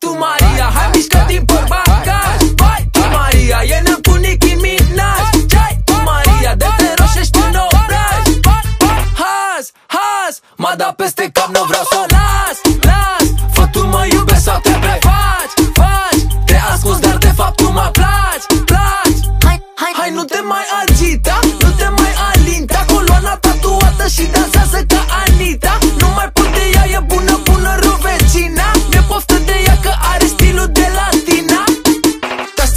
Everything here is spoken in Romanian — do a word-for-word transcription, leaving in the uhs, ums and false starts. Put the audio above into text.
tu Maria, hai mișcă din portbagaj. Vai, tu Maria, e neam cu Nicki Minaj. Ce-ai, tu Maria, de te roșești în obraj. Haz, haz, m-a dat peste cap, nu vreau să o las, las. Fă tu mă iubești sau te prefaci, faci. Te ascunzi, dar de fapt tu mă placi, placi. Hai, hai, hai, nu te mai agita, nu te mai alinta. Coloana tatuată și dansează